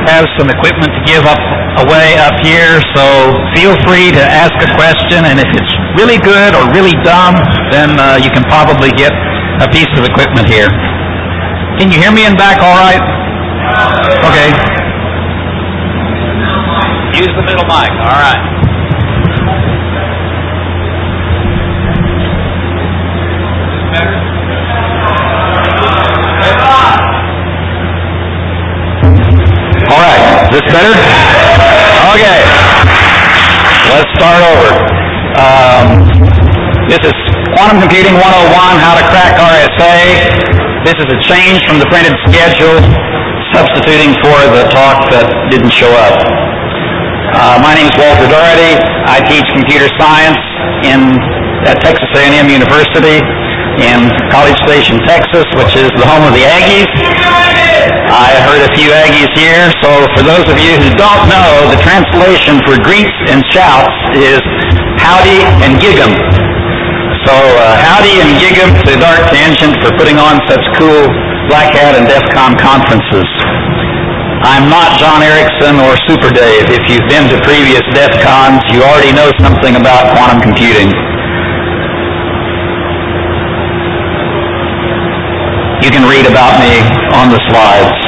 has some equipment to give away up here, so feel free to ask a question, and if it's really good or really dumb, then you can probably get a piece of equipment here. Can you hear me in back all right? Okay. Use the middle mic, all right. All right, is this better? Okay, let's start over. This is Quantum Computing 101, How to Crack RSA. This is a change from the printed schedule, substituting for the talk that didn't show up. My name is Walter Doherty. I teach computer science at Texas A&M University in College Station, Texas, which is the home of the Aggies. I heard a few Aggies here, so for those of you who don't know, the translation for greets and shouts is howdy and gig'em. So howdy and gig'em to Dark Tangent for putting on such cool Black Hat and DEF CON conferences. I'm not John Erickson or Super Dave. If you've been to previous DEF CONs, you already know something about quantum computing. You can read about me on the slides.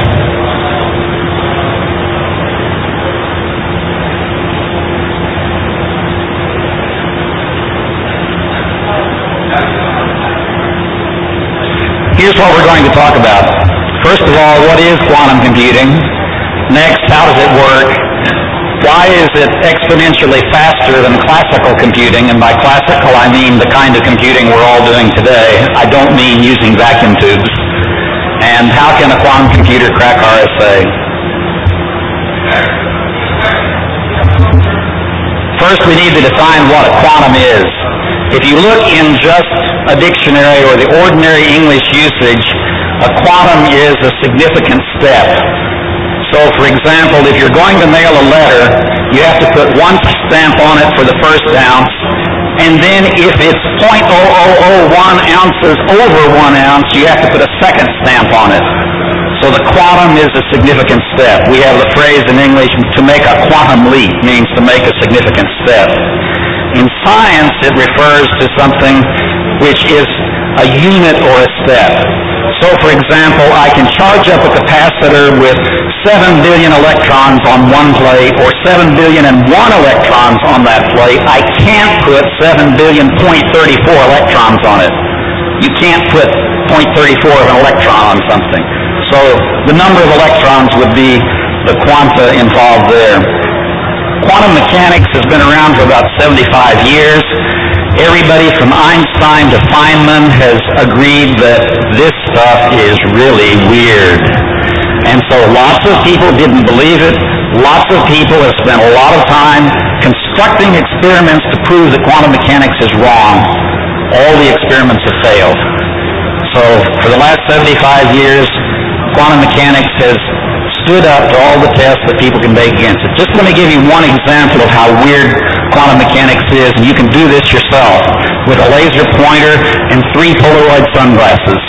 Here's what we're going to talk about. First of all, what is quantum computing? Next, how does it work? Why is it exponentially faster than classical computing? And by classical, I mean the kind of computing we're all doing today. I don't mean using vacuum tubes. And how can a quantum computer crack RSA? First, we need to define what a quantum is. If you look in just a dictionary or the ordinary English usage, a quantum is a significant step. So, for example, if you're going to mail a letter, you have to put one stamp on it for the first ounce, and then if it's 0.0001 ounces over 1 ounce, you have to put a second stamp on it. So the quantum is a significant step. We have the phrase in English, to make a quantum leap, means to make a significant step. In science, it refers to something which is a unit or a step. So, for example, I can charge up a capacitor with 7 billion electrons on one plate or 7 billion and 1 electrons on that plate. I can't put 7 billion 0.34 electrons on it. You can't put 0.34 of an electron on something. So the number of electrons would be the quanta involved there. Quantum mechanics has been around for about 75 years. Everybody from Einstein to Feynman has agreed that this stuff is really weird. And so lots of people didn't believe it. Lots of people have spent a lot of time constructing experiments to prove that quantum mechanics is wrong. All the experiments have failed. So for the last 75 years, quantum mechanics has stood up to all the tests that people can make against it. Just let me give you one example of how weird quantum mechanics is, and you can do this yourself with a laser pointer and 3 Polaroid sunglasses.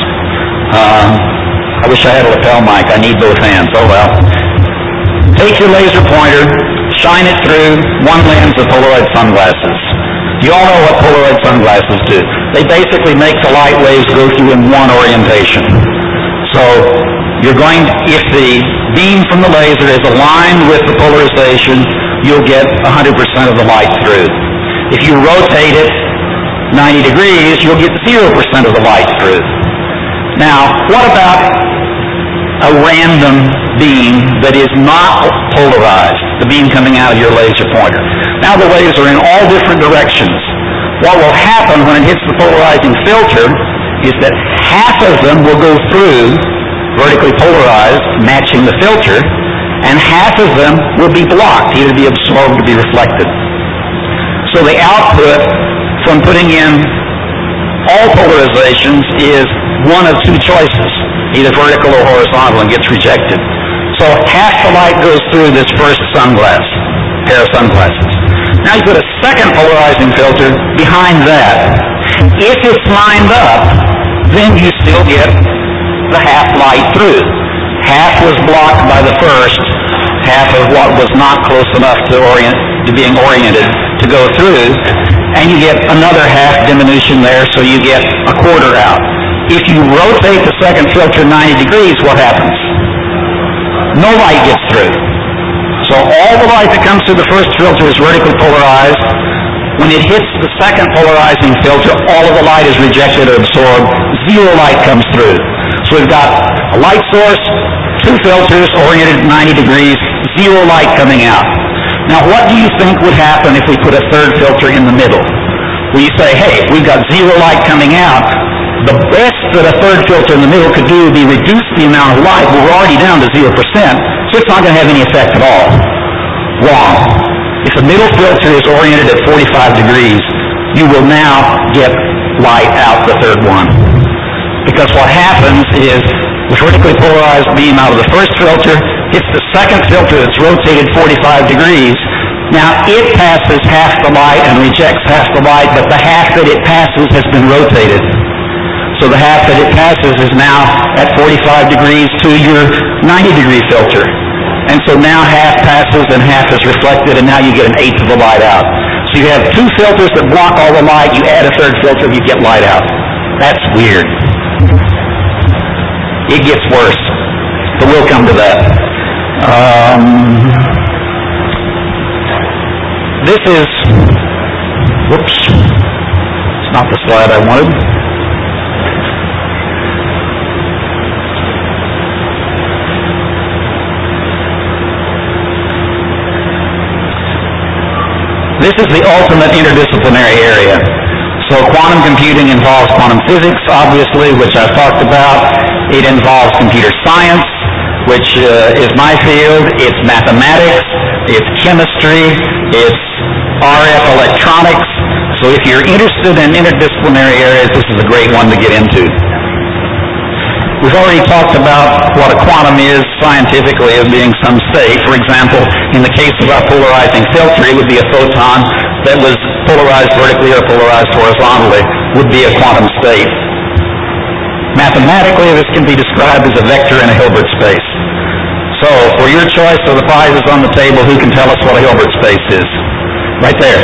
I wish I had a lapel mic. I need both hands. Oh well. Take your laser pointer, shine it through one lens of Polaroid sunglasses. You all know what Polaroid sunglasses do. They basically make the light waves go through in one orientation. So if the beam from the laser is aligned with the polarization, you'll get 100% of the light through. If you rotate it 90 degrees, you'll get 0% of the light through. Now, what about a random beam that is not polarized, the beam coming out of your laser pointer? Now the waves are in all different directions. What will happen when it hits the polarizing filter is that half of them will go through vertically polarized, matching the filter, and half of them will be blocked, either be absorbed or be reflected. So the output from putting in all polarizations is one of 2 choices, either vertical or horizontal, and gets rejected. So half the light goes through this first pair of sunglasses. Now you put a second polarizing filter behind that. If it's lined up, then you still get the half light through. Half was blocked by the first, half of what was not close enough to being oriented to go through, and you get another half diminution there, so you get a quarter out. If you rotate the second filter 90 degrees, what happens? No light gets through. So all the light that comes through the first filter is vertically polarized. When it hits the second polarizing filter, all of the light is rejected or absorbed. Zero light comes through. So we've got a light source, two filters oriented at 90 degrees, zero light coming out. Now what do you think would happen if we put a third filter in the middle? Well, you say, hey, we've got zero light coming out. The best that a third filter in the middle could do would be reduce the amount of light. We're already down to 0%, so it's not going to have any effect at all. Wrong. If the middle filter is oriented at 45 degrees, you will now get light out the third one. Because what happens is the vertically polarized beam out of the first filter hits the second filter that's rotated 45 degrees. Now it passes half the light and rejects half the light, but the half that it passes has been rotated. So the half that it passes is now at 45 degrees to your 90 degree filter. And so now half passes and half is reflected, and now you get an eighth of the light out. So you have two filters that block all the light, you add a third filter, you get light out. That's weird. It gets worse, but we'll come to that. This is, whoops, it's not the slide I wanted. This is the ultimate interdisciplinary area. So quantum computing involves quantum physics, obviously, which I've talked about. It involves computer science, which is my field. It's mathematics, it's chemistry, it's RF electronics. So if you're interested in interdisciplinary areas, this is a great one to get into. We've already talked about what a quantum is scientifically as being some state. For example, in the case of our polarizing filter, it would be a photon that was polarized vertically or polarized horizontally, would be a quantum state. Mathematically, this can be described as a vector in a Hilbert space. So, for your choice of the prizes on the table, who can tell us what a Hilbert space is? Right there.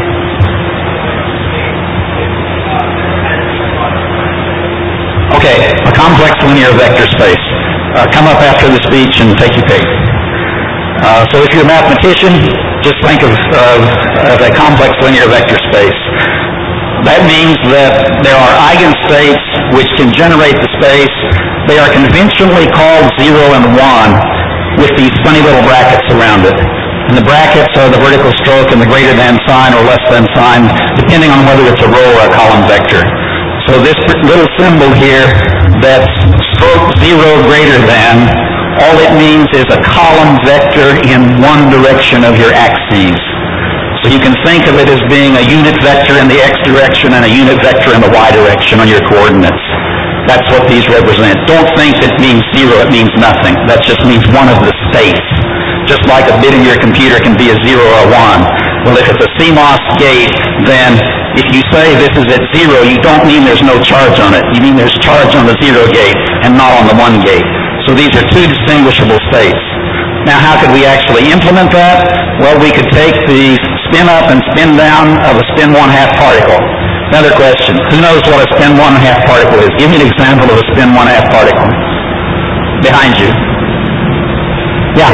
Okay, a complex linear vector space. Come up after the speech and take your pick. So if you're a mathematician, just think of a complex linear vector space. That means that there are eigenstates which can generate the space. They are conventionally called 0 and 1 with these funny little brackets around it. And the brackets are the vertical stroke and the greater than sign or less than sign, depending on whether it's a row or a column vector. So this little symbol here that's stroke 0 greater than, all it means is a column vector in one direction of your axes. So you can think of it as being a unit vector in the x direction and a unit vector in the y direction on your coordinates. That's what these represent. Don't think it means 0, it means nothing. That just means one of the states. Just like a bit in your computer can be a 0 or a 1. Well, if it's a CMOS gate, then if you say this is at 0, you don't mean there's no charge on it. You mean there's charge on the 0 gate and not on the 1 gate. So these are two distinguishable states. Now, how could we actually implement that? Well, we could take the spin up and spin down of a spin 1/2 particle. Another question, who knows what a spin 1/2 particle is? Give me an example of a spin 1/2 particle. Behind you. Yeah.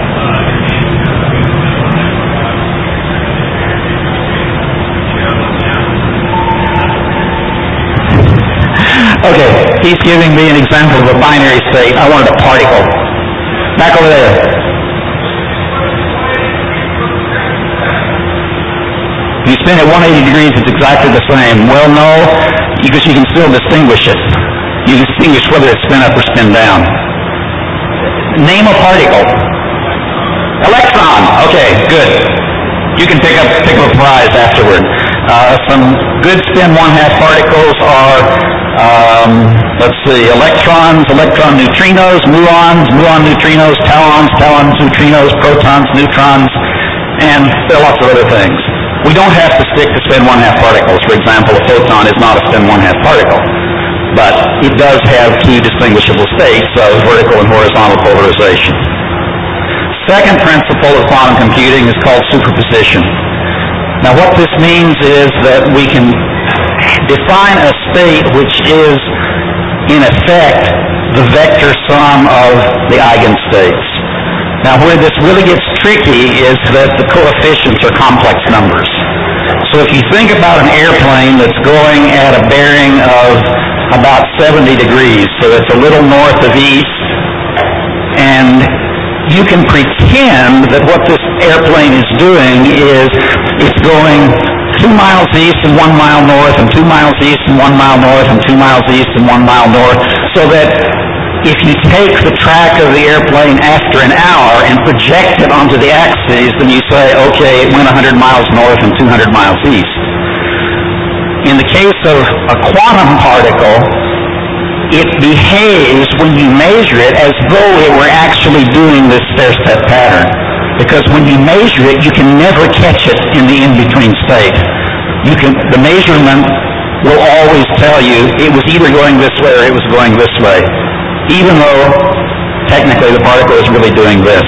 Okay, he's giving me an example of a binary state. I wanted a particle. Back over there. You spin it 180 degrees, it's exactly the same. Well, no, because you can still distinguish it. You can distinguish whether it's spin up or spin down. Name a particle. Electron. Okay, good. You can pick up a prize afterward. Some good spin 1/2 particles are, let's see, electrons, electron neutrinos, muons, muon neutrinos, tauons, tauon neutrinos, protons, neutrons, and there are lots of other things. We don't have to stick to spin 1/2 particles. For example, a photon is not a spin 1/2 particle, but it does have two distinguishable states of vertical and horizontal polarization. second principle of quantum computing is called superposition. Now what this means is that we can define a state which is, in effect, the vector sum of the eigenstates. Now where this really gets tricky is that the coefficients are complex numbers. So if you think about an airplane that's going at a bearing of about 70 degrees, so it's a little north of east, and you can pretend that what this airplane is doing is it's going 2 miles east and 1 mile north, and 2 miles east and 1 mile north, and 2 miles east and 1 mile north, so that if you take the track of the airplane after an hour and project it onto the axes, then you say, okay, it went 100 miles north and 200 miles east. In the case of a quantum particle, it behaves when you measure it as though it were actually doing this stair-step pattern. Because when you measure it, you can never catch it in the in-between state. The measurement will always tell you it was either going this way or it was going this way, even though technically the particle is really doing this.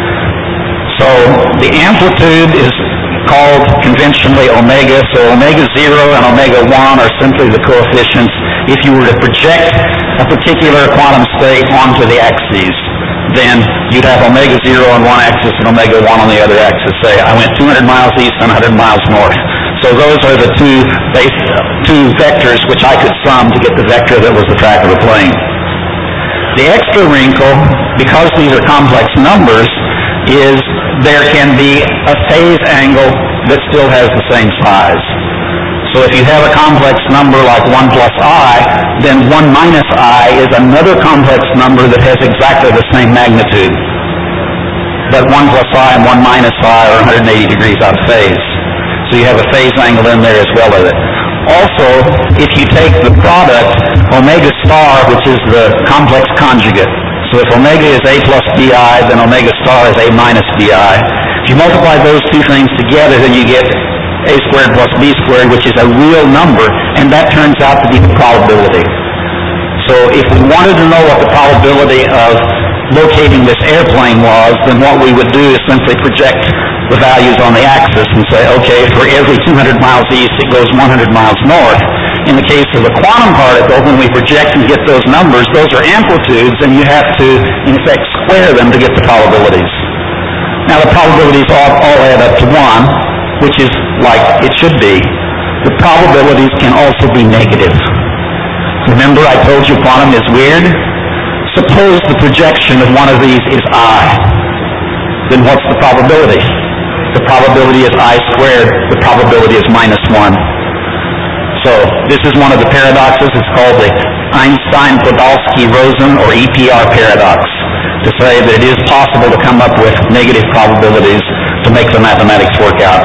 So the amplitude is called conventionally omega, so omega 0 and omega 1 are simply the coefficients if you were to project a particular quantum state onto the axes. Then you'd have omega 0 on one axis and omega 1 on the other axis. Say, I went 200 miles east and 100 miles north. So those are the two vectors which I could sum to get the vector that was the track of the plane. The extra wrinkle, because these are complex numbers, is there can be a phase angle that still has the same size. So if you have a complex number like 1 plus I, then 1 minus I is another complex number that has exactly the same magnitude. But 1 plus I and 1 minus I are 180 degrees out of phase. So you have a phase angle in there as well as it. Also, if you take the product, omega star, which is the complex conjugate, so if omega is A plus BI, then omega star is A minus BI. If you multiply those two things together, then you get A squared plus B squared, which is a real number, and that turns out to be the probability. So if we wanted to know what the probability of locating this airplane was, then what we would do is simply project the values on the axis and say, okay, for every 200 miles east, it goes 100 miles north. In the case of a quantum particle, when we project and get those numbers, those are amplitudes, and you have to, in effect, square them to get the probabilities. Now, the probabilities all add up to 1, which is like it should be. The probabilities can also be negative. Remember I told you quantum is weird? Suppose the projection of one of these is I. Then what's the probability? The probability is I squared. The probability is -1. So this is one of the paradoxes. It's called the Einstein-Podolsky-Rosen or EPR paradox, to say that it is possible to come up with negative probabilities to make the mathematics work out.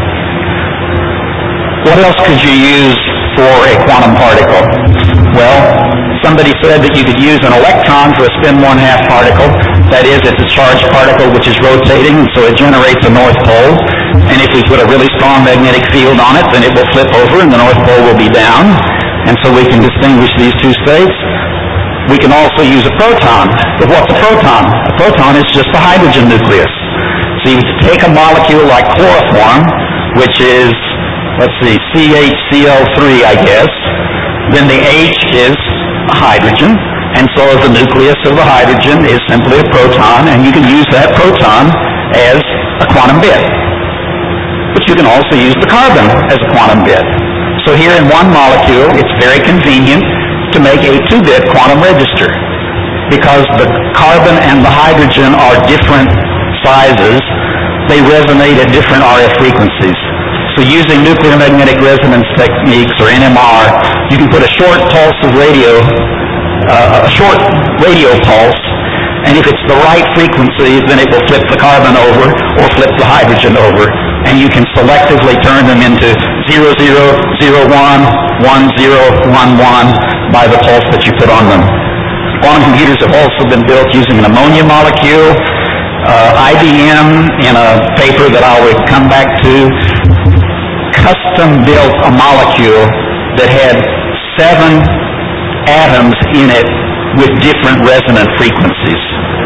What else could you use for a quantum particle? Well, somebody said that you could use an electron for a spin 1/2 particle. That is, it's a charged particle which is rotating, and so it generates a north pole. And if we put a really strong magnetic field on it, then it will flip over and the north pole will be down. And so we can distinguish these two states. We can also use a proton. But what's a proton? A proton is just a hydrogen nucleus. So you take a molecule like chloroform, which is, let's see, CHCl3, I guess. Then the H is a hydrogen, and so the nucleus of the hydrogen is simply a proton, and you can use that proton as a quantum bit. But you can also use the carbon as a quantum bit. So here in one molecule, it's very convenient to make a 2-bit quantum register, because the carbon and the hydrogen are different sizes. They resonate at different RF frequencies. So using nuclear magnetic resonance techniques, or NMR, you can put a short pulse of radio, a short radio pulse, and if it's the right frequency, then it will flip the carbon over or flip the hydrogen over, and you can selectively turn them into 0001, 1011 by the pulse that you put on them. Quantum computers have also been built using an ammonia molecule. IBM, in a paper that I will come back to, custom built a molecule that had 7 atoms in it with different resonant frequencies.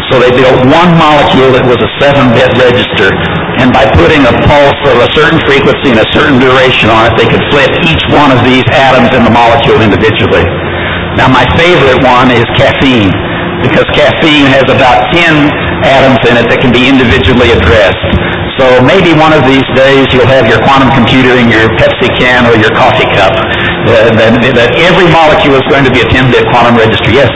So they built one molecule that was a 7-bit register, and by putting a pulse of a certain frequency and a certain duration on it, they could flip each one of these atoms in the molecule individually. Now my favorite one is caffeine, because caffeine has about 10 atoms in it that can be individually addressed. So maybe one of these days you'll have your quantum computer in your Pepsi can or your coffee cup, that every molecule is going to be a 10-bit quantum register. Yes?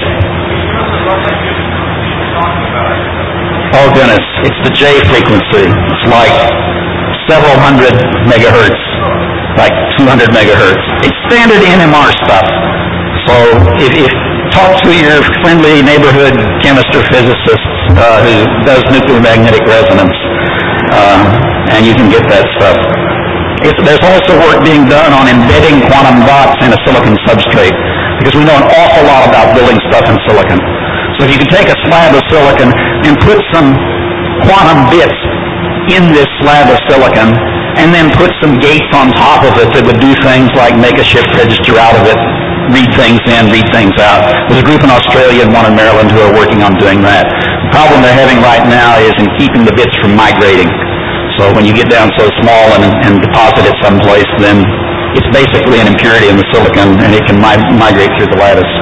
Oh goodness, it's the J frequency. It's like several hundred megahertz, like 200 megahertz. It's standard NMR stuff. So if talk to your friendly neighborhood chemist or physicist who does nuclear magnetic resonance, and you can get that stuff. There's also work being done on embedding quantum dots in a silicon substrate, because we know an awful lot about building stuff in silicon. So if you can take a slab of silicon and put some quantum bits in this slab of silicon, and then put some gates on top of it that would do things like make a shift register out of it, read things in, read things out. There's a group in Australia and one in Maryland who are working on doing that. The problem they're having right now is in keeping the bits from migrating. So when you get down so small and deposit it someplace, then it's basically an impurity in the silicon, and it can migrate through the lattice.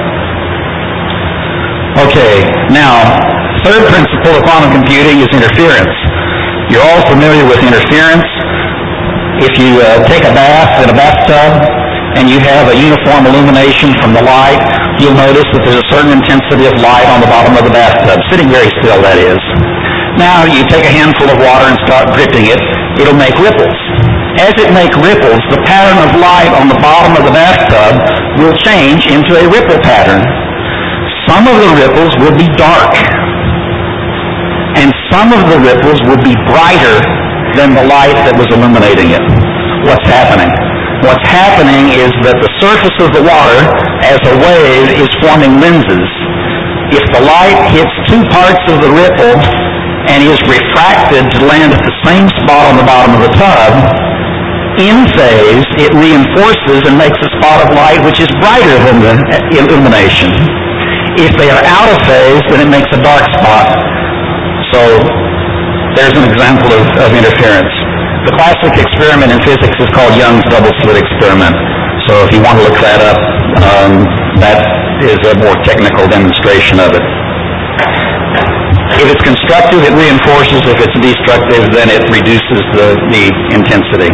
Okay, now, third principle of quantum computing is interference. You're all familiar with interference. If you take a bath in a bathtub and you have a uniform illumination from the light, you'll notice that there's a certain intensity of light on the bottom of the bathtub, sitting very still, that is. Now, you take a handful of water and start dripping it, it'll make ripples. As it makes ripples, the pattern of light on the bottom of the bathtub will change into a ripple pattern. Some of the ripples will be dark, and some of the ripples will be brighter than the light that was illuminating it. What's happening? What's happening is that the surface of the water, as a wave, is forming lenses. If the light hits two parts of the ripple and is refracted to land at the same spot on the bottom of the tub, in phase, it reinforces and makes a spot of light which is brighter than the illumination. If they are out of phase, then it makes a dark spot. So there's an example of interference. The classic experiment in physics is called Young's double slit experiment. So if you want to look that up, that is a more technical demonstration of it. If it's constructive, it reinforces. If it's destructive, then it reduces the intensity.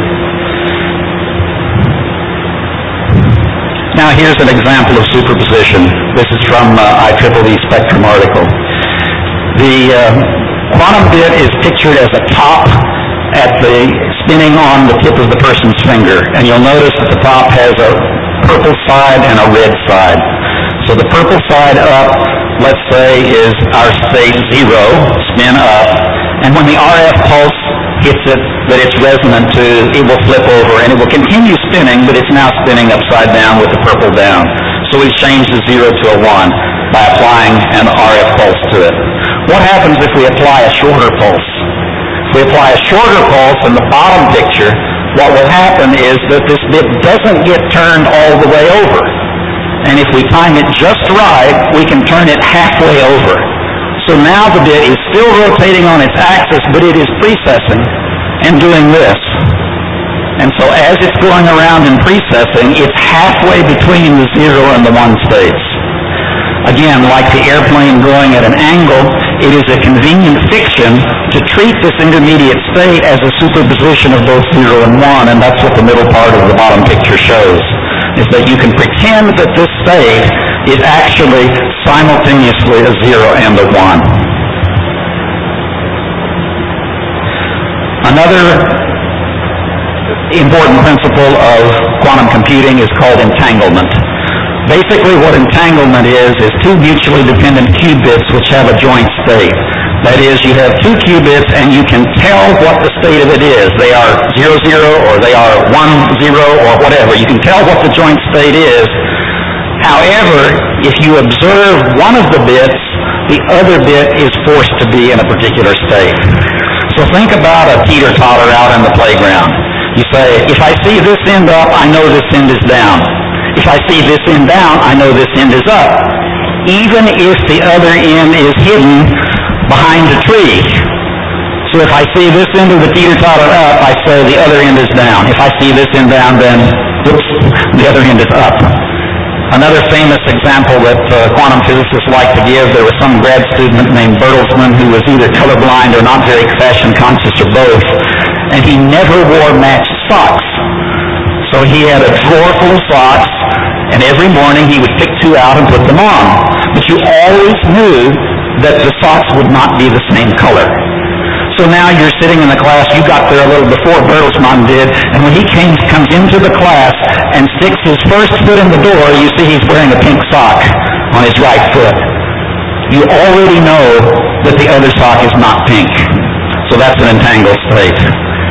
Now here's an example of superposition. This is from IEEE Spectrum article. The quantum bit is pictured as a top spinning on the tip of the person's finger. And you'll notice that the top has a purple side and a red side. So the purple side up, let's say, is our state 0, spin up. And when the RF pulse hits it that it's resonant to, it will flip over and it will continue spinning, but it's now spinning upside down with the purple down. So we've changed the 0 to a 1 by applying an RF pulse to it. What happens if we apply a shorter pulse? If we apply a shorter pulse in the bottom picture, what will happen is that this bit doesn't get turned all the way over. And if we time it just right, we can turn it halfway over. So now the bit is still rotating on its axis, but it is precessing and doing this. And so as it's going around and precessing, it's halfway between the 0 and the 1 states. Again, like the airplane going at an angle, it is a convenient fiction to treat this intermediate state as a superposition of both 0 and 1, and that's what the middle part of the bottom picture shows, is that you can pretend that this state is actually simultaneously a 0 and a 1. Another important principle of quantum computing is called entanglement. Basically what entanglement is two mutually dependent qubits which have a joint state. That is, you have two qubits and you can tell what the state of it is. They are 0, 0, or they are 1, 0, or whatever. You can tell what the joint state is. However, if you observe one of the bits, the other bit is forced to be in a particular state. So think about a teeter-totter out in the playground. You say, if I see this end up, I know this end is down. If I see this end down, I know this end is up. Even if the other end is hidden behind a tree. So if I see this end of the teeter-totter up, I say the other end is down. If I see this end down, then, oops, the other end is up. Another famous example that quantum physicists like to give, there was some grad student named Bertelsmann who was either colorblind or not very fashion conscious or both, and he never wore matched socks. So he had a drawer full of socks, and every morning he would pick two out and put them on. But you always knew that the socks would not be the same color. So now you're sitting in the class, you got there a little before Bertelsmann did, and when he comes into the class and sticks his first foot in the door, you see he's wearing a pink sock on his right foot. You already know that the other sock is not pink. So that's an entangled state.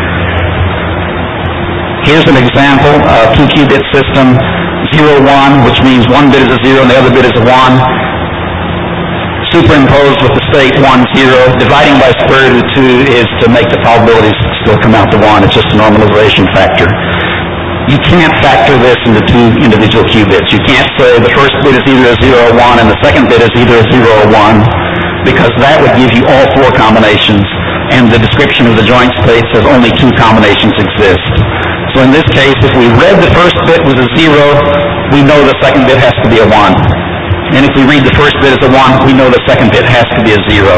Here's an example, a 2-qubit system, 0, 1, which means one bit is a 0 and the other bit is a 1. Superimposed with the state 1, 0. Dividing by square root of 2 is to make the probabilities still come out to 1. It's just a normalization factor. You can't factor this into two individual qubits. You can't say the first bit is either a 0 or 1 and the second bit is either a 0 or 1, because that would give you all four combinations, and the description of the joint state says only two combinations exist. So in this case, if we read the first bit was a 0, we know the second bit has to be a 1. And if we read the first bit as a 1, we know the second bit has to be a 0.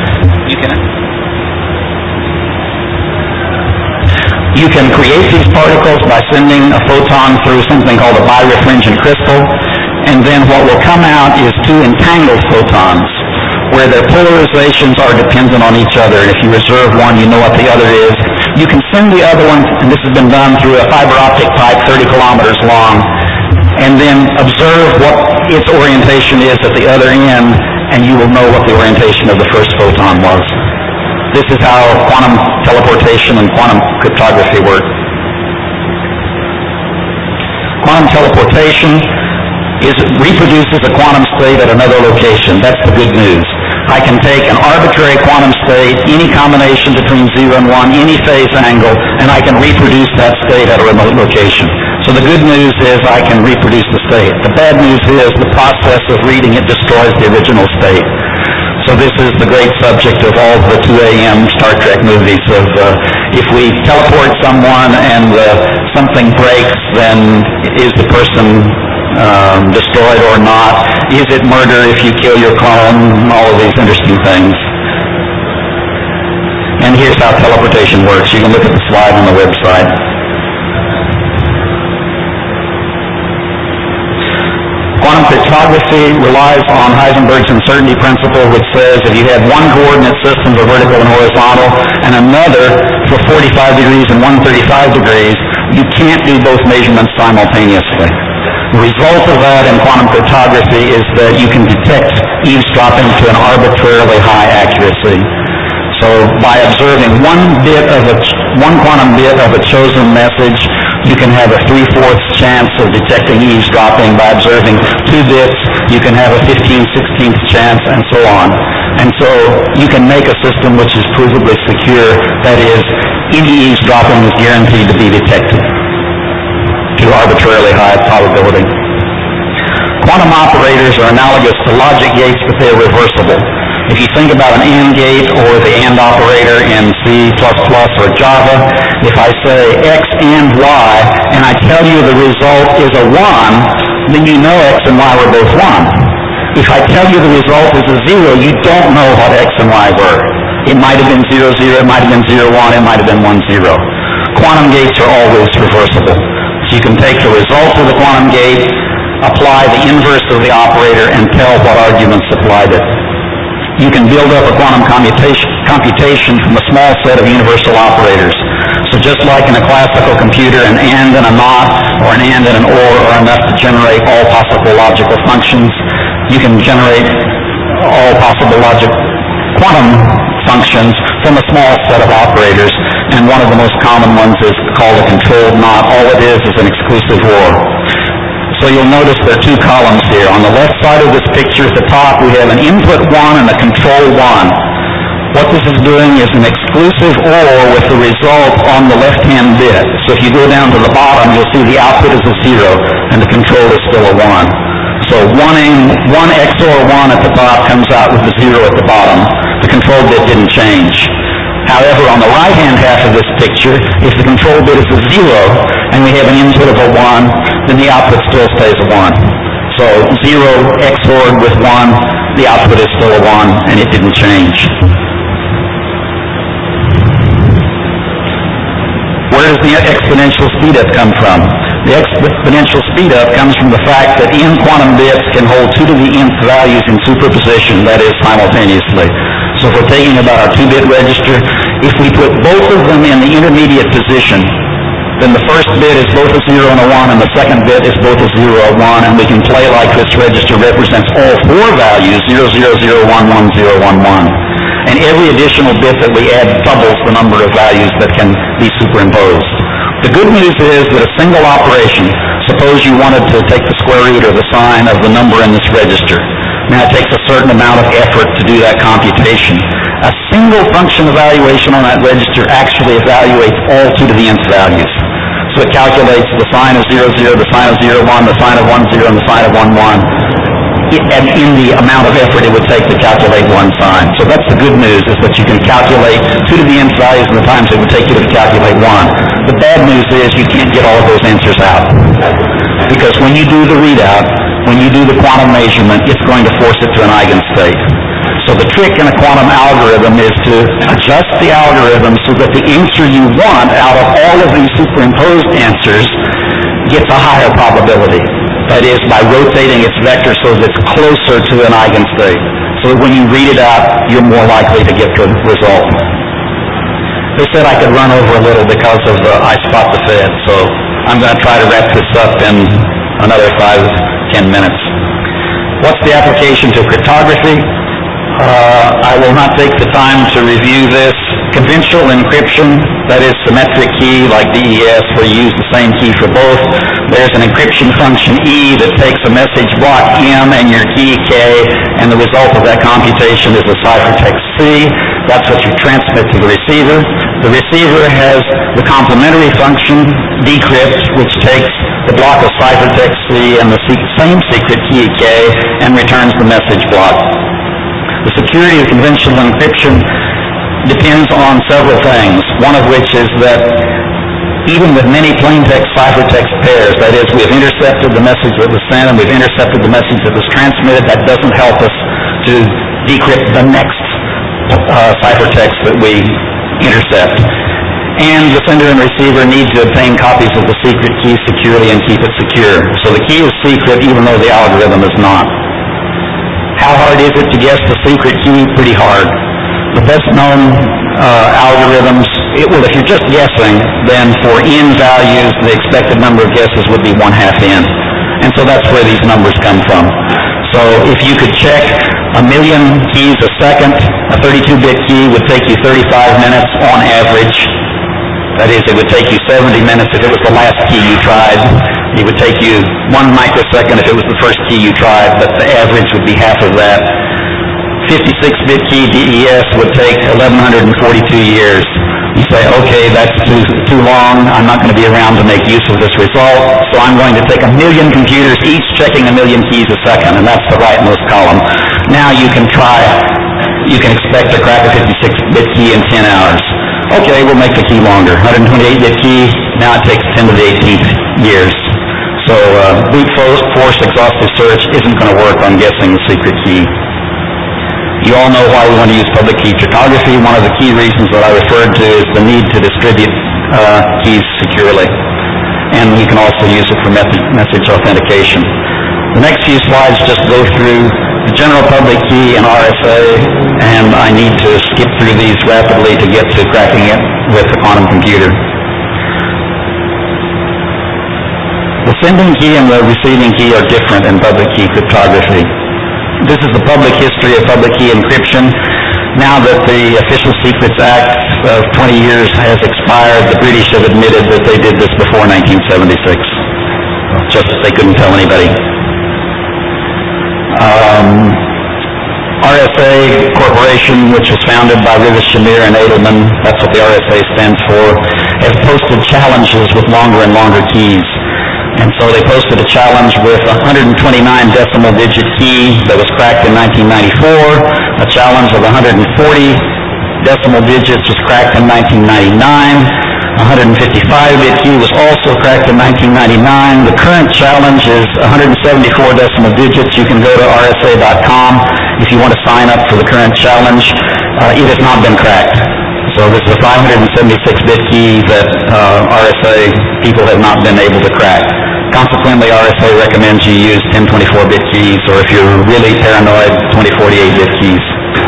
You can create these particles by sending a photon through something called a birefringent crystal, and then what will come out is two entangled photons, where their polarizations are dependent on each other. And if you reserve one, you know what the other is. You can send the other one, and this has been done through a fiber optic pipe 30 kilometers long, and then observe what its orientation is at the other end, and you will know what the orientation of the first photon was. This is how quantum teleportation and quantum cryptography work. Quantum teleportation reproduces a quantum state at another location. That's the good news. I can take an arbitrary quantum state, any combination between 0 and 1, any phase angle, and I can reproduce that state at a remote location. So the good news is I can reproduce the state. The bad news is the process of reading it destroys the original state. So this is the great subject of all the 2 a.m. Star Trek movies of if we teleport someone and something breaks, then is the person destroyed or not? Is it murder if you kill your clone? All of these interesting things. And here's how teleportation works. You can look at the slide on the website. Quantum cryptography relies on Heisenberg's uncertainty principle, which says if you have one coordinate system for vertical and horizontal and another for 45 degrees and 135 degrees, you can't do both measurements simultaneously. The result of that in quantum cryptography is that you can detect eavesdropping to an arbitrarily high accuracy. So by observing one quantum bit of a chosen message, you can have a 3/4 chance of detecting eavesdropping. By observing 2 bits, you can have a 15/16 chance, and so on. And so you can make a system which is provably secure. That is, any eavesdropping is guaranteed to be detected to arbitrarily high probability. Quantum operators are analogous to logic gates, but they are reversible. If you think about an AND gate or the AND operator in C++ or Java, if I say X and Y, and I tell you the result is a 1, then you know X and Y were both 1. If I tell you the result is a 0, you don't know what X and Y were. It might have been 0, 0, it might have been 0, 1, it might have been 1, 0. Quantum gates are always reversible. So you can take the result of the quantum gate, apply the inverse of the operator, and tell what arguments supplied it. You can build up a quantum computation from a small set of universal operators. So just like in a classical computer, an AND and a NOT, or an AND and an OR are enough to generate all possible logical functions. You can generate all possible quantum functions from a small set of operators, and one of the most common ones is called a controlled NOT. All it is an exclusive OR. So you'll notice there are 2 columns here. On the left side of this picture at the top, we have an input 1 and a control 1. What this is doing is an exclusive OR with the result on the left-hand bit. So if you go down to the bottom, you'll see the output is a 0 and the control is still a 1. So one XOR 1 at the top comes out with a 0 at the bottom. The control bit didn't change. However, on the right-hand half of this picture, if the control bit is a 0 and we have an input of a 1, then the output still stays a 1. So 0 XORed with 1, the output is still a 1, and it didn't change. Where does the exponential speedup come from? The exponential speedup comes from the fact that n quantum bits can hold 2 to the nth values in superposition, that is, simultaneously. So if we're thinking about our 2-bit register, if we put both of them in the intermediate position, then the first bit is both a 0 and a 1, and the second bit is both a 0 and a 1, and we can play like this register represents all 4 values, 0, 0, 0, 1, 1, 0, 1, 1. And every additional bit that we add doubles the number of values that can be superimposed. The good news is that a single operation, suppose you wanted to take the square root or the sign of the number in this register. Now it takes a certain amount of effort to do that computation. A single function evaluation on that register actually evaluates all 2 to the nth values. So it calculates the sign of 0, 0, the sign of 0, 1, the sign of 1, 0, and the sign of 1, 1. And in the amount of effort it would take to calculate one sign. So that's the good news, is that you can calculate 2 to the nth values in the times it would take you to calculate 1. The bad news is you can't get all of those answers out. Because when you do the readout, when you do the quantum measurement, it's going to force it to an eigenstate. So the trick in a quantum algorithm is to adjust the algorithm so that the answer you want out of all of these superimposed answers gets a higher probability. That is, by rotating its vector so that it's closer to an eigenstate. So that when you read it out, you're more likely to get the result. They said I could run over a little because of I spot the Fed, so I'm going to try to wrap this up in another 5-10 minutes. What's the application to cryptography? I will not take the time to review this. Conventional encryption, that is symmetric key like DES, where you use the same key for both. There's an encryption function E that takes a message block M and your key K, and the result of that computation is a ciphertext C. That's what you transmit to the receiver. The receiver has the complementary function decrypt, which takes the block of ciphertext C and the same secret key K and returns the message block. The security of conventional encryption depends on several things, one of which is that even with many plaintext ciphertext pairs, that is, we've intercepted the message that was sent and we've intercepted the message that was transmitted, that doesn't help us to decrypt the next ciphertext that we intercept. And the sender and receiver need to obtain copies of the secret key securely and keep it secure. So the key is secret even though the algorithm is not. How hard is it to guess the secret key? Pretty hard. The best known algorithms, if you're just guessing, then for n values, the expected number of guesses would be 1/2 n. And so that's where these numbers come from. So if you could check 1,000,000 keys a second, a 32-bit key would take you 35 minutes on average. That is, it would take you 70 minutes if it was the last key you tried. It would take you 1 microsecond if it was the first key you tried, but the average would be half of that. 56-bit key DES would take 1,142 years. You say, okay, that's too long. I'm not going to be around to make use of this result, so I'm going to take 1,000,000 computers, each checking 1,000,000 keys a second, and that's the rightmost column. Now you can expect to crack a 56-bit key in 10 hours. Okay, we'll make the key longer. 128-bit key, now it takes 10 to the 18th years. So brute force exhaustive search isn't going to work on guessing the secret key. You all know why we want to use public key cryptography. One of the key reasons that I referred to is the need to distribute keys securely. And we can also use it for message authentication. The next few slides just go through the general public key and RSA, and I need to skip through these rapidly to get to cracking it with the quantum computer. The sending key and the receiving key are different in public key cryptography. This is the public history of public key encryption. Now that the Official Secrets Act of 20 years has expired, the British have admitted that they did this before 1976. Just they couldn't tell anybody. RSA Corporation, which was founded by Rivas, Shamir, and Edelman, that's what the RSA stands for, has posted challenges with longer and longer keys. And so they posted a challenge with a 129 decimal digit key that was cracked in 1994, a challenge of 140 decimal digits was cracked in 1999, 155-bit key was also cracked in 1999. The current challenge is 174 decimal digits. You can go to rsa.com if you want to sign up for the current challenge. It has not been cracked. So this is a 576-bit key that RSA people have not been able to crack. Consequently, RSA recommends you use 1024-bit keys, or if you're really paranoid, 2048-bit keys.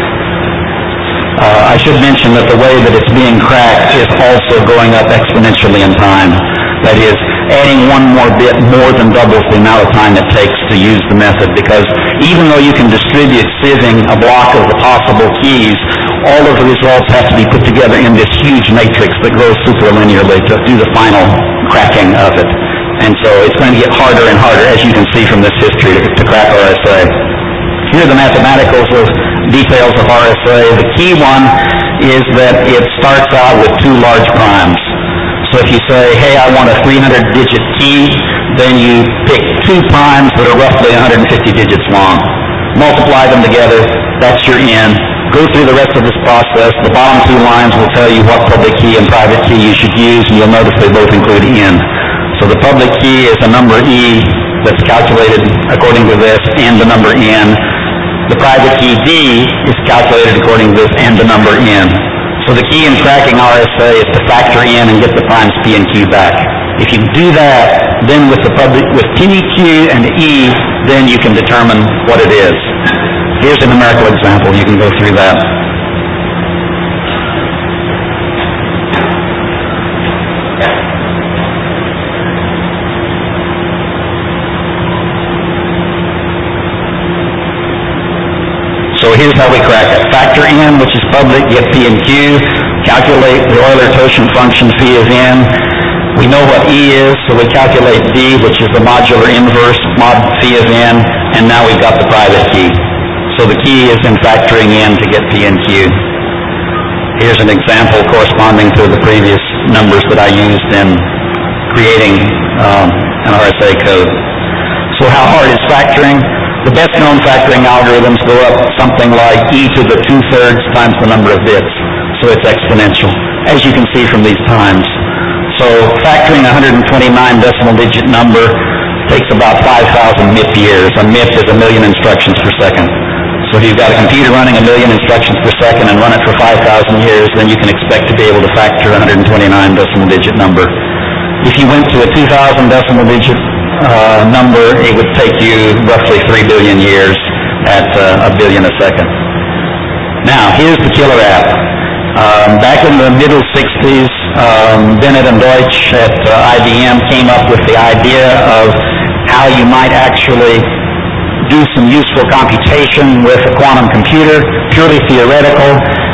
I should mention that the way that it's being cracked is also going up exponentially in time. That is, adding one more bit more than doubles the amount of time it takes to use the method, because even though you can distribute sieving a block of the possible keys, all of the results have to be put together in this huge matrix that grows superlinearly to do the final cracking of it. And so it's going to get harder and harder, as you can see from this history, to crack RSA. Here are the mathematical details of RSA. The key one is that it starts out with two large primes. So if you say, hey, I want a 300-digit key, then you pick two primes that are roughly 150 digits long. Multiply them together, that's your n. Go through the rest of this process. The bottom two lines will tell you what public key and private key you should use, and you'll notice they both include n. So the public key is a number e that's calculated according to this and the number n. The private key d is calculated according to this and the number n. So the key in cracking RSA is to factor in and get the primes p and q back. If you do that, then with p, q, and e, then you can determine what it is. Here's a numerical example. You can go through that. So here's how we crack it. Factor in, which is public, get p and q. Calculate the Euler-Toshin function phi of n. We know what e is, so we calculate d, which is the modular inverse mod phi of n, and now we've got the private key. So the key is in factoring in to get p and q. Here's an example corresponding to the previous numbers that I used in creating an RSA code. So how hard is factoring? The best known factoring algorithms go up something like e to the 2/3 times the number of bits. So it's exponential, as you can see from these times. So factoring a 129 decimal digit number takes about 5,000 MIP years. A MIP is 1,000,000 instructions per second. So if you've got a computer running 1,000,000 instructions per second and run it for 5,000 years, then you can expect to be able to factor a 129 decimal digit number. If you went to a 2,000 decimal digit number, it would take you roughly 3 billion years at a billion a second. Now, here's the killer app. Back in the middle 60s, Bennett and Deutsch at IBM came up with the idea of how you might actually do some useful computation with a quantum computer, purely theoretical,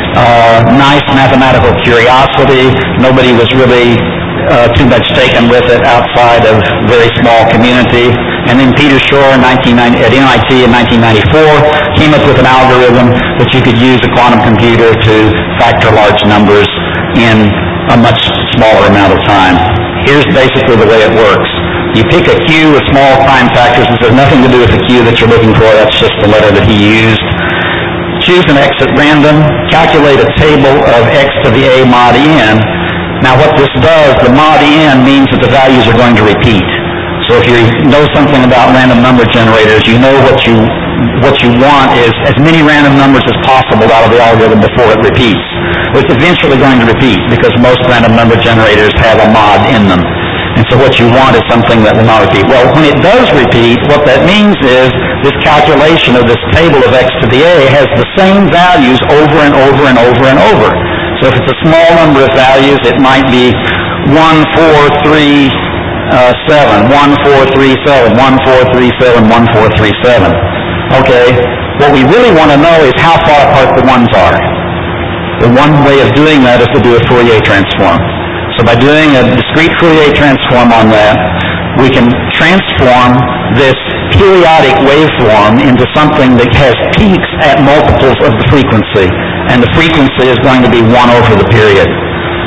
nice mathematical curiosity. Nobody was really too much taken with it outside of a very small community. And then Peter Shor at MIT in 1994 came up with an algorithm that you could use a quantum computer to factor large numbers in a much smaller amount of time. Here's basically the way it works. You pick a Q with small prime factors. This has nothing to do with the Q that you're looking for. That's just the letter that he used. Choose an X at random. Calculate a table of X to the A mod n. Now what this does, the mod n means that the values are going to repeat. So if you know something about random number generators, you know what you want is as many random numbers as possible out of the algorithm before it repeats. It's eventually going to repeat because most random number generators have a mod in them. And so what you want is something that will not repeat. Well, when it does repeat, what that means is this calculation of this table of X to the A has the same values over and over and over and over. So if it's a small number of values, it might be 1, 4, 3, 7, 1, 4, 3, 7, 1, 4, 3, 7, 1, 4, 3, 7. Okay, what we really want to know is how far apart the ones are. The one way of doing that is to do a Fourier transform. So by doing a discrete Fourier transform on that, we can transform this periodic waveform into something that has peaks at multiples of the frequency. And the frequency is going to be 1 over the period.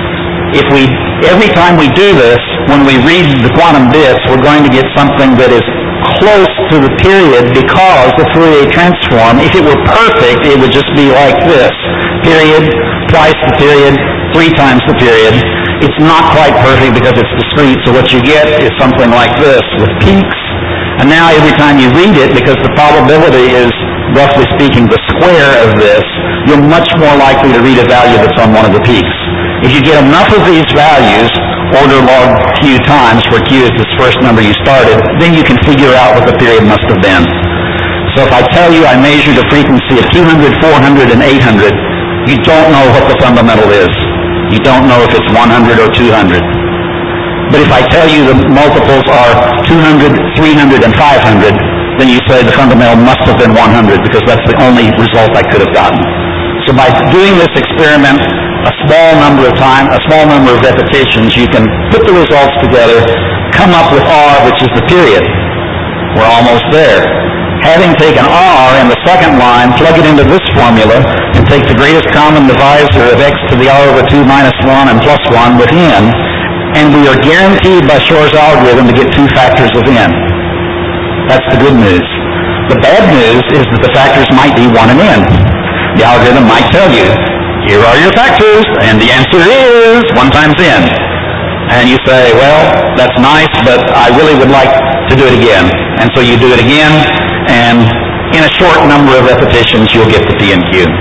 every time we do this, when we read the quantum bits, we're going to get something that is close to the period, because the Fourier transform, if it were perfect, it would just be like this. Period, twice the period, 3 times the period. It's not quite perfect because it's discrete, so what you get is something like this with peaks. And now every time you read it, because the probability is, roughly speaking, the square of this, you're much more likely to read a value that's on one of the peaks. If you get enough of these values, order log q times, where q is this first number you started, then you can figure out what the period must have been. So if I tell you I measured a frequency of 200, 400, and 800, you don't know what the fundamental is. You don't know if it's 100 or 200. But if I tell you the multiples are 200, 300, and 500, then you say the fundamental must have been 100, because that's the only result I could have gotten. So by doing this experiment a small number of repetitions, you can put the results together, come up with R, which is the period. We're almost there. Having taken R in the second line, plug it into this formula, and take the greatest common divisor of x to the r over 2 minus 1 and plus 1 with n, and we are guaranteed by Shor's algorithm to get 2 factors of n. That's the good news. The bad news is that the factors might be 1 and n. The algorithm might tell you, here are your factors, and the answer is 1 times n. And you say, well, that's nice, but I really would like to do it again. And so you do it again, and in a short number of repetitions, you'll get the P and Q.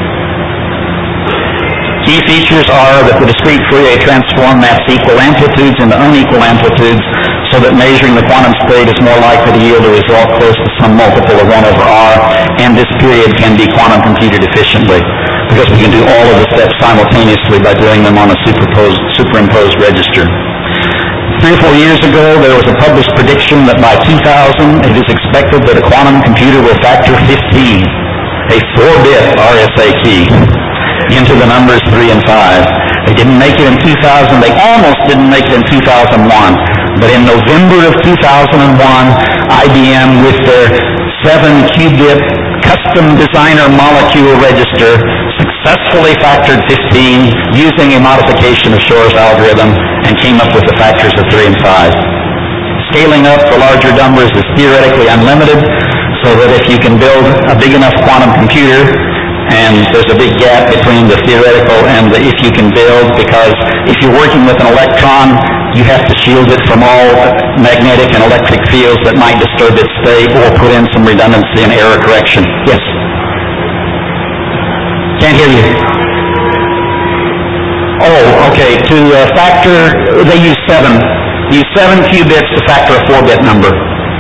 Key features are that the discrete Fourier transform maps equal amplitudes into unequal amplitudes, so that measuring the quantum state is more likely to yield a result close to some multiple of 1 over R, and this period can be quantum computed efficiently, because we can do all of the steps simultaneously by doing them on a superimposed register. 3 or 4 years ago, there was a published prediction that by 2000, it is expected that a quantum computer will factor 15, a 4-bit RSA key, into the numbers 3 and 5. They didn't make it in 2000. They almost didn't make it in 2001. But in November of 2001, IBM, with their 7-qubit custom designer molecule register, successfully factored 15 using a modification of Shor's algorithm, and came up with the factors of 3 and 5. Scaling up for larger numbers is theoretically unlimited, so that if you can build a big enough quantum computer, and there's a big gap between the theoretical and the if you can build, because if you're working with an electron, you have to shield it from all magnetic and electric fields that might disturb its state, or put in some redundancy and error correction. Yes? Can't hear you. Oh, okay. To factor, they use 7. Use 7 qubits to factor a 4-bit number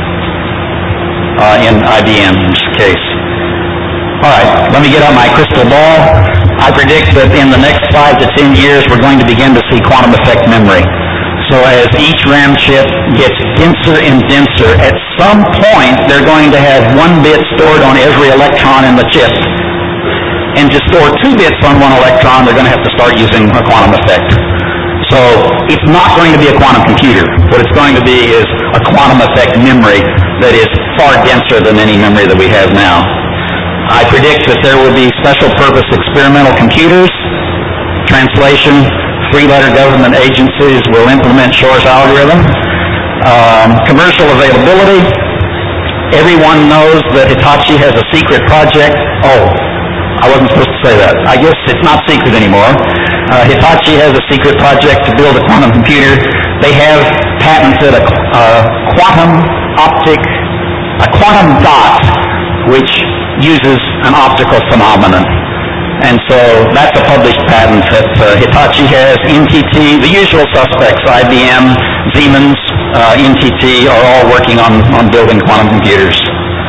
in IBM's case. All right, let me get out my crystal ball. I predict that in the next 5 to 10 years, we're going to begin to see quantum effect memory. So as each RAM chip gets denser and denser, at some point, they're going to have 1 bit stored on every electron in the chip. And to store 2 bits on 1 electron, they're going to have to start using a quantum effect. So it's not going to be a quantum computer. What it's going to be is a quantum effect memory that is far denser than any memory that we have now. I predict that there will be special purpose experimental computers. Translation, 3-letter government agencies will implement Shor's algorithm. Commercial availability. Everyone knows that Hitachi has a secret project. Oh, I wasn't supposed to say that. I guess it's not secret anymore. Hitachi has a secret project to build a quantum computer. They have patented a quantum dot, which uses an optical phenomenon. And so that's a published patent that Hitachi has. NTT, the usual suspects, IBM, Siemens, NTT, are all working on building quantum computers.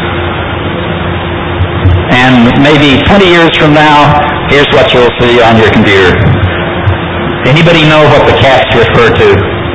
And maybe 20 years from now, here's what you'll see on your computer. Anybody know what the cats refer to?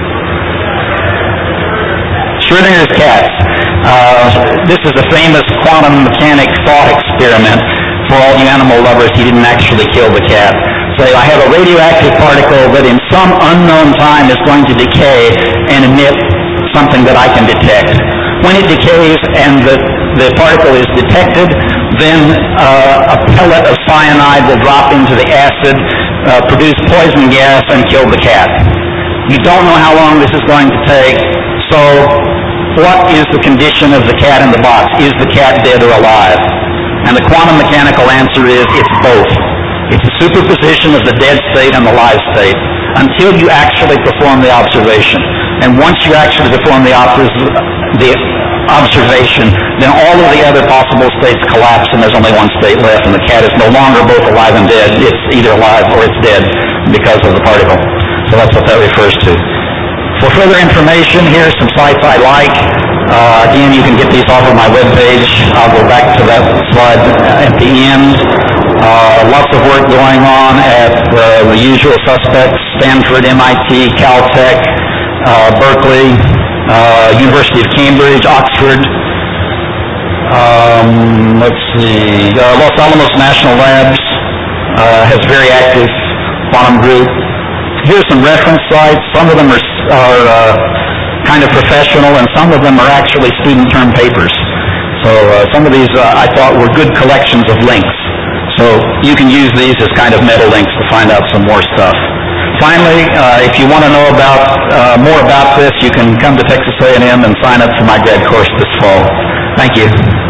Schrodinger's cats. This is a famous quantum mechanic thought experiment. For all you animal lovers, he didn't actually kill the cat. Say, I have a radioactive particle that in some unknown time is going to decay and emit something that I can detect. When it decays and the particle is detected, then a pellet of cyanide will drop into the acid, produce poison gas, and kill the cat. You don't know how long this is going to take. So what is the condition of the cat in the box? Is the cat dead or alive? And the quantum mechanical answer is it's both. It's a superposition of the dead state and the live state until you actually perform the observation. And once you actually perform the observation, then all of the other possible states collapse and there's only one state left, and the cat is no longer both alive and dead. It's either alive or it's dead because of the particle. So that's what that refers to. For further information, here's some sites I like. Again, you can get these off of my webpage. I'll go back to that slide at the end. Lots of work going on at the usual suspects: Stanford, MIT, Caltech, Berkeley, University of Cambridge, Oxford. Los Alamos National Labs has very active quantum group. Here's some reference sites. Some of them are kind of professional, and some of them are actually student-term papers. So some of these I thought were good collections of links. So you can use these as kind of meta links to find out some more stuff. Finally, if you want to know about more about this, you can come to Texas A&M and sign up for my grad course this fall. Thank you.